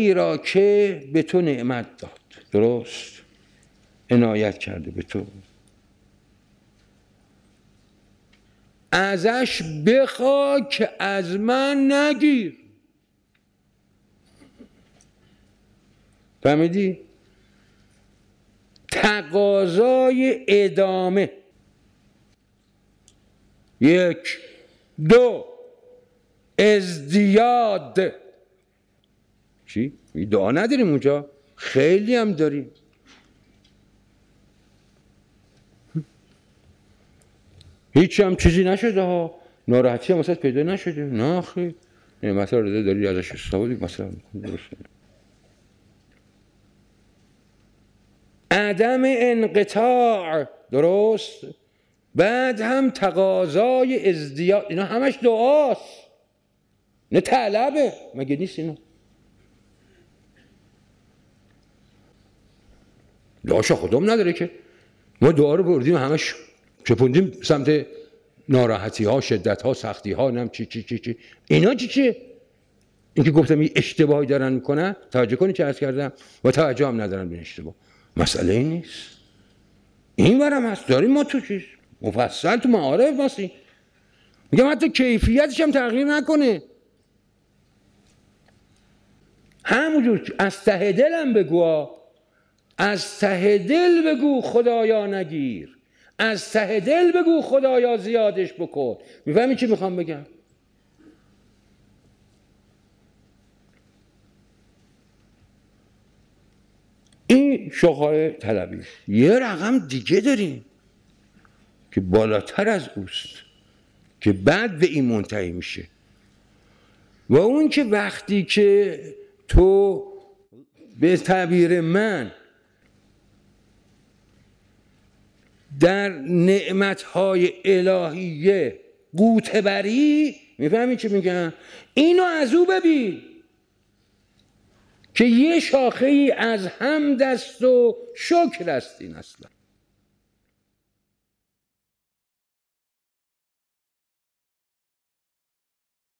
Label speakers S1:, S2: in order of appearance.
S1: خدایی را که به تو نعمت داد، درست؟ عنایت کرده به تو، ازش بخوا که از من نگیر. فهمیدی؟ تقاضای ادامه. 1 2 ازدیاد. چی؟ دعا نداریم اونجا؟ خیلی هم داریم. هیچ هم چیزی نشده ها، ناراحتی هم مثلا پیدا نشده. نه خیلی نعمت ها رو داری ازش استفاده مثلا درسته. عدم انقطاع، درست؟ بعد هم تقاضای ازدیاد. اینا همش دعاست، نه طلبه. مگه نیست اینا؟ دعاشا خودم نداره که ما دعا رو بردیم همش چپوندیم سمت ناراحتی ها، شدت ها، سختی ها، نم چی اینا چیه؟ این که گفتم این اشتباهی دارن میکنن، توجه کنی چه عرض کردم، و توجه هم ندارن به اشتباه. مسئله این نیست، این برم هست. داریم ما تو چیز مفصل تو معارف باسی، میگم حتی کیفیتش هم تغییر نکنه. همونجور از ته دلم بگو، از ته دل بگو خدایا نگیر، از ته دل بگو خدایا زیادش بکن. میفهمی چی میخوام بگم؟ این شغال طلبی. یه رقم دیگه داریم که بالاتر از اوست، که بعد به این منتهی میشه، و اون که وقتی که تو به تعبیر من در نعمتهای الهیه غوطه بری، میفهمی چی میگم؟ اینو از او ببین که یه شاخه ای از حمد است و شکر است. این اصلا